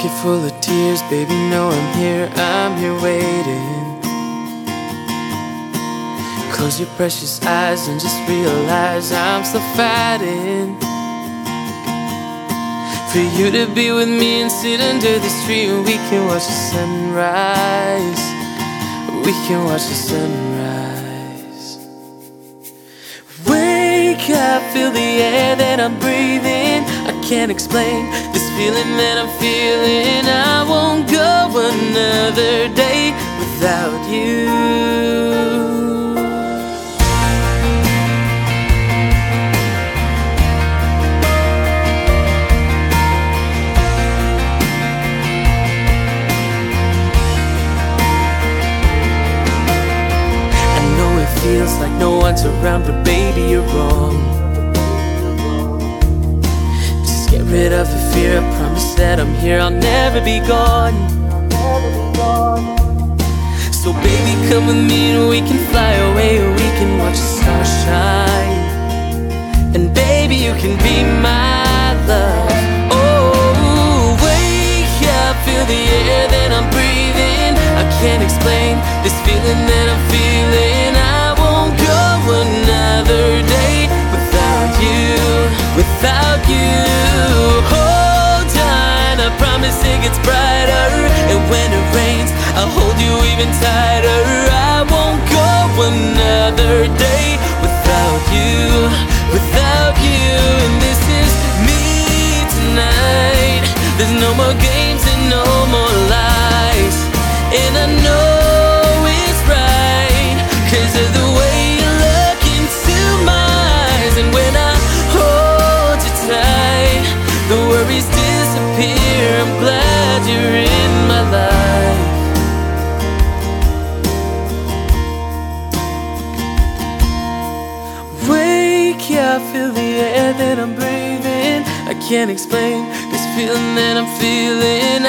pocket full of tears, baby, know I'm here waiting. Close your precious eyes and just realize I'm still fighting for you to be with me and sit under this tree and we can watch the sunrise. We can watch the sunrise. Wake up, feel the air that I'm breathing. I can't explain this feeling that I'm feeling. I won't go another day without you. Feels like no one's around, but baby, you're wrong. Just get rid of the fear, I promise that I'm here, I'll never be gone. So baby, come with me and we can fly away, or we can watch the stars shine. And baby, you can be my love. Oh, wake up, feel the air that I'm breathing. I can't explain this feeling that I'm feeling. Another day without you, without you. Hold on, I promise it gets brighter. And when it rains, I'll hold you even tighter. I won't go another day without you, without you. And this is me tonight. There's no more games and no more lies. And I know it's right, 'cause of the way the worries disappear. I'm glad you're in my life. Wake up, feel the air that I'm breathing. I can't explain this feeling that I'm feeling.